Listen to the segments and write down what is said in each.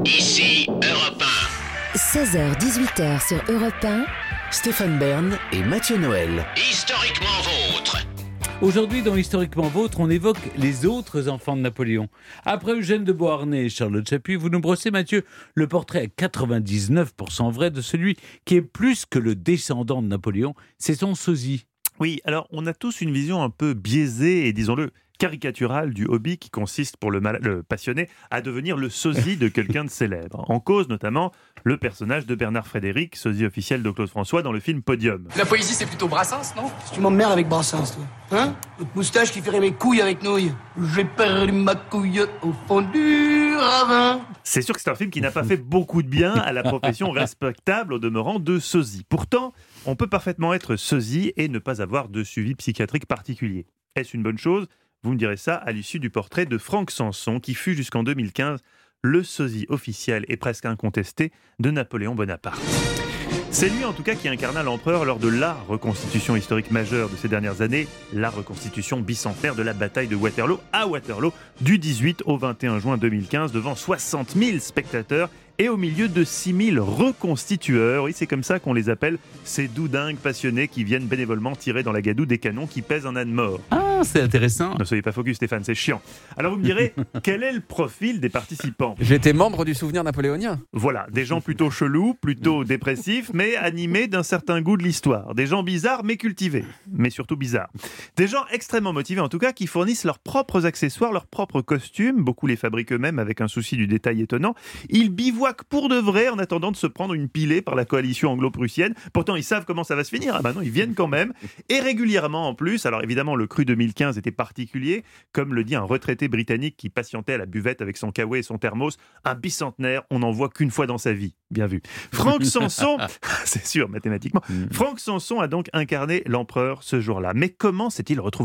Ici Europe 1. 16h-18h sur Europe 1. Stéphane Bern et Mathieu Noël. Historiquement vôtre. Aujourd'hui, dans Historiquement Vôtre, on évoque les autres enfants de Napoléon. Après Eugène de Beauharnais et Charlotte Chappuis, vous nous brossez, Mathieu, le portrait à 99% vrai de celui qui est plus que le descendant de Napoléon, c'est son sosie. Oui, alors on a tous une vision un peu biaisée et, disons-le, caricaturale du hobby qui consiste pour le passionné à devenir le sosie de quelqu'un de célèbre. En cause notamment le personnage de Bernard Frédéric, sosie officiel de Claude François dans le film Podium. La poésie, c'est plutôt Brassens, non? Tu m'emmerdes avec Brassens, toi. Hein? Votre moustache qui ferait mes couilles avec nouilles. J'ai perdu ma couille au fond du ravin. C'est sûr que c'est un film qui n'a pas fait beaucoup de bien à la profession respectable au demeurant de sosie. Pourtant, on peut parfaitement être sosie et ne pas avoir de suivi psychiatrique particulier. Est-ce une bonne chose ? Vous me direz ça à l'issue du portrait de Franck Sanson, qui fut jusqu'en 2015 le sosie officiel et presque incontesté de Napoléon Bonaparte. C'est lui en tout cas qui incarna l'empereur lors de la reconstitution historique majeure de ces dernières années, la reconstitution bicentenaire de la bataille de Waterloo à Waterloo du 18 au 21 juin 2015 devant 60 000 spectateurs et au milieu de 6 000 reconstitueurs. Oui, c'est comme ça qu'on les appelle, ces doudingues passionnés qui viennent bénévolement tirer dans la gadoue des canons qui pèsent un âne mort. Ah, c'est intéressant. Ne soyez pas focus Stéphane, c'est chiant. Alors vous me direz, quel est le profil des participants ? J'étais membre du souvenir napoléonien. Voilà, des gens plutôt chelous, plutôt dépressifs, mais animés d'un certain goût de l'histoire. Des gens bizarres, mais cultivés. Mais surtout bizarres. Des gens extrêmement motivés, en tout cas, qui fournissent leurs propres accessoires, leurs propres costumes. Beaucoup les fabriquent eux-mêmes avec un souci du détail étonnant. Ils bivouaquent pour de vrai en attendant de se prendre une pilée par la coalition anglo-prussienne. Pourtant, ils savent comment ça va se finir. Ah ben non, ils viennent quand même. Et régulièrement en plus. Alors évidemment, le cru 2015 était particulier. Comme le dit un retraité britannique qui patientait à la buvette avec son kawa et son thermos. Un bicentenaire, on n'en voit qu'une fois dans sa vie. Bien vu. Franck Sanson, c'est sûr, mathématiquement. Franck Sanson a donc incarné l'empereur ce jour-là. Mais comment s'est-il retrouvé là ?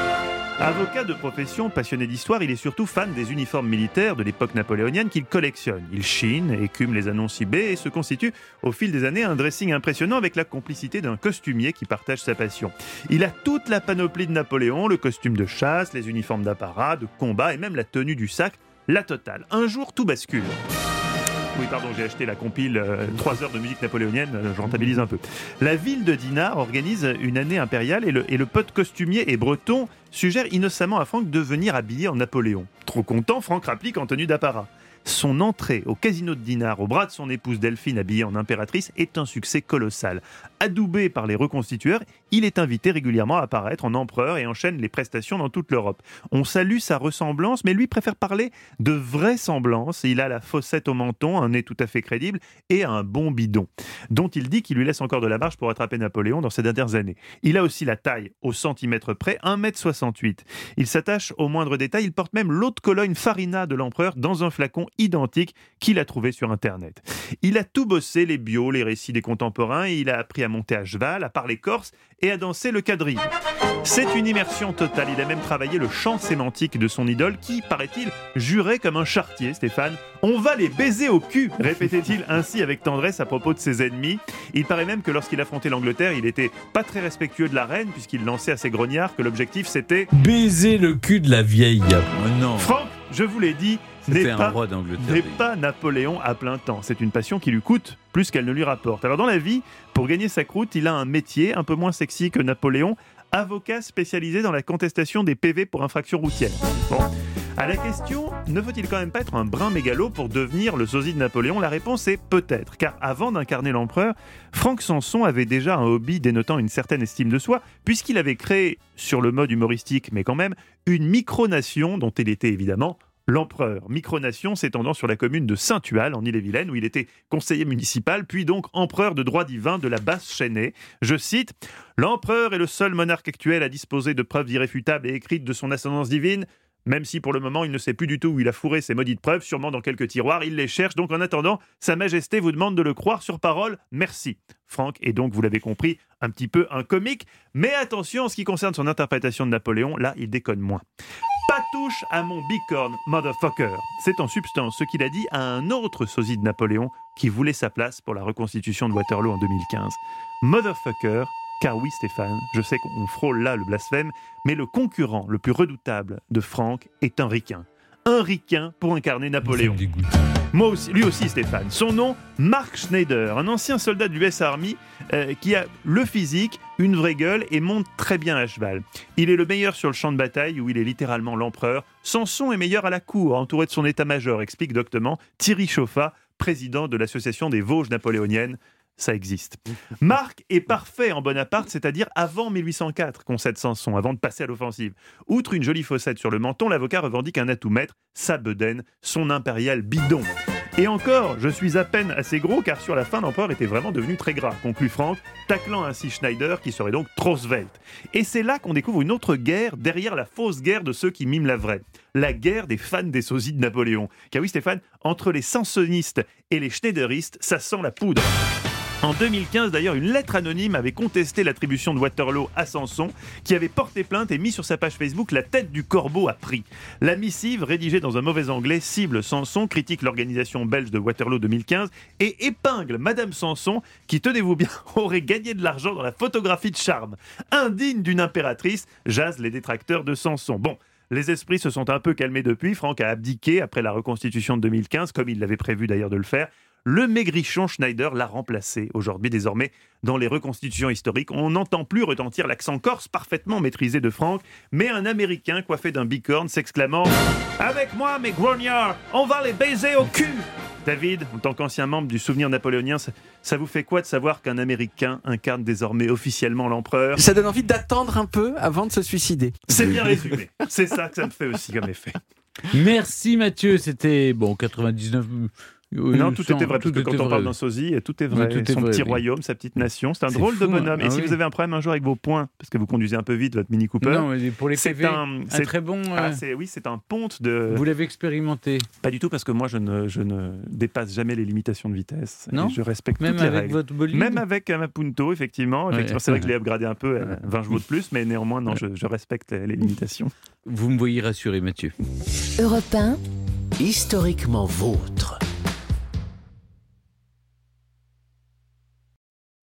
Avocat de profession, passionné d'histoire, il est surtout fan des uniformes militaires de l'époque napoléonienne qu'il collectionne. Il chine, écume les annonces eBay et se constitue au fil des années un dressing impressionnant avec la complicité d'un costumier qui partage sa passion. Il a toute la panoplie de Napoléon, le costume de chasse, les uniformes d'apparat, de combat et même la tenue du sacre, la totale. Un jour, tout bascule. Oui, pardon, j'ai acheté la compile 3 heures de musique napoléonienne, je rentabilise un peu. La ville de Dinard organise une année impériale et le pote costumier et breton suggère innocemment à Franck de venir habillé en Napoléon. Trop content, Franck rapplique en tenue d'apparat. Son entrée au casino de Dinard, au bras de son épouse Delphine habillée en impératrice, est un succès colossal. Adoubé par les reconstitueurs, il est invité régulièrement à apparaître en empereur et enchaîne les prestations dans toute l'Europe. On salue sa ressemblance, mais lui préfère parler de vraisemblance. Il a la fossette au menton, un nez tout à fait crédible et un bon bidon, dont il dit qu'il lui laisse encore de la marge pour attraper Napoléon dans ces dernières années. Il a aussi la taille au centimètre près, 1,68 m. Il s'attache aux moindres détails, il porte même l'haute colonne Farina de l'empereur dans un flacon identique qu'il a trouvé sur Internet. Il a tout bossé, les bios, les récits des contemporains, et il a appris à monter à cheval, à parler corse et à danser le quadrille. C'est une immersion totale. Il a même travaillé le champ sémantique de son idole qui, paraît-il, jurait comme un charretier, Stéphane. « On va les baiser au cul !» répétait-il ainsi avec tendresse à propos de ses ennemis. Il paraît même que lorsqu'il affrontait l'Angleterre, il était pas très respectueux de la reine puisqu'il lançait à ses grognards que l'objectif c'était « baiser le cul de la vieille ». Oh non. Franck, je vous l'ai dit, n'est pas Napoléon à plein temps. C'est une passion qui lui coûte plus qu'elle ne lui rapporte. Alors dans la vie, pour gagner sa croûte, il a un métier un peu moins sexy que Napoléon, avocat spécialisé dans la contestation des PV pour infraction routière. Bon. À la question, ne faut-il quand même pas être un brin mégalo pour devenir le sosie de Napoléon ? La réponse est peut-être, car avant d'incarner l'empereur, Franck Sanson avait déjà un hobby dénotant une certaine estime de soi, puisqu'il avait créé, sur le mode humoristique mais quand même, une micronation dont il était évidemment l'empereur. Micronation s'étendant sur la commune de Saint-Tual, en Ille-et-Vilaine, où il était conseiller municipal, puis donc empereur de droit divin de la Basse-Chênaie. Je cite « L'empereur est le seul monarque actuel à disposer de preuves irréfutables et écrites de son ascendance divine. Même si pour le moment il ne sait plus du tout où il a fourré ces maudites preuves, sûrement dans quelques tiroirs, il les cherche, donc en attendant, Sa Majesté vous demande de le croire sur parole, merci. » Franck est donc, vous l'avez compris, un petit peu un comique, mais attention en ce qui concerne son interprétation de Napoléon, là il déconne moins. Pas touche à mon bicorne, motherfucker. C'est en substance ce qu'il a dit à un autre sosie de Napoléon qui voulait sa place pour la reconstitution de Waterloo en 2015. Motherfucker, car oui Stéphane, je sais qu'on frôle là le blasphème, mais le concurrent le plus redoutable de Franck est un ricain. un ricain pour incarner Napoléon. Lui aussi, Stéphane. Son nom, Mark Schneider, un ancien soldat de l'US Army qui a le physique, une vraie gueule et monte très bien à cheval. Il est le meilleur sur le champ de bataille où il est littéralement l'empereur. Samson est meilleur à la cour, entouré de son état-major, explique doctement Thierry Chauffat, président de l'association des Vosges napoléoniennes. Ça existe. Marc est parfait en Bonaparte, c'est-à-dire avant 1804, concède Samson, avant de passer à l'offensive. Outre une jolie fossette sur le menton, l'avocat revendique un atout maître, sa bedaine, son impérial bidon. Et encore, je suis à peine assez gros car sur la fin, l'empereur était vraiment devenu très gras, conclut Franck, taclant ainsi Schneider qui serait donc trop svelte. Et c'est là qu'on découvre une autre guerre derrière la fausse guerre de ceux qui miment la vraie. La guerre des fans des sosies de Napoléon. Car oui Stéphane, entre les samsonistes et les schneideristes, ça sent la poudre. En 2015, d'ailleurs, une lettre anonyme avait contesté l'attribution de Waterloo à Samson, qui avait porté plainte et mis sur sa page Facebook la tête du corbeau à prix. La missive, rédigée dans un mauvais anglais, cible Samson, critique l'organisation belge de Waterloo 2015 et épingle Madame Samson, qui, tenez-vous bien, aurait gagné de l'argent dans la photographie de charme. Indigne d'une impératrice, jasent les détracteurs de Samson. Bon, les esprits se sont un peu calmés depuis. Franck a abdiqué après la reconstitution de 2015, comme il l'avait prévu d'ailleurs de le faire. Le maigrichon Schneider l'a remplacé. Aujourd'hui, désormais, dans les reconstitutions historiques, on n'entend plus retentir l'accent corse parfaitement maîtrisé de Franck, mais un Américain coiffé d'un bicorne s'exclamant « Avec moi, mes grognards, on va les baiser au cul !» David, en tant qu'ancien membre du Souvenir napoléonien, ça vous fait quoi de savoir qu'un Américain incarne désormais officiellement l'empereur ? Ça donne envie d'attendre un peu avant de se suicider. C'est bien résumé. C'est ça que ça me fait aussi comme effet. Merci Mathieu, c'était 99... Oui, non, tout était vrai, parce que quand on parle d'un sosie, tout est vrai. Oui, tout est Son vrai, petit oui. royaume, sa petite nation, c'est un drôle de fou, bonhomme. hein. Et si oui. vous avez un problème un jour avec vos poings, parce que vous conduisez un peu vite votre Mini Cooper, Non, mais pour les PV, c'est très bon. c'est un ponte de... Vous l'avez expérimenté. Pas du tout, parce que moi, je ne dépasse jamais les limitations de vitesse. Non, et je respecte même toutes les avec règles. votre bolide. Même avec ma Punto, effectivement. Ouais. C'est vrai que je l'ai upgradé un peu, 20 chevaux de plus, mais néanmoins, non, je respecte les limitations. Vous me voyez rassuré, Mathieu. Europe 1, Historiquement vôtre.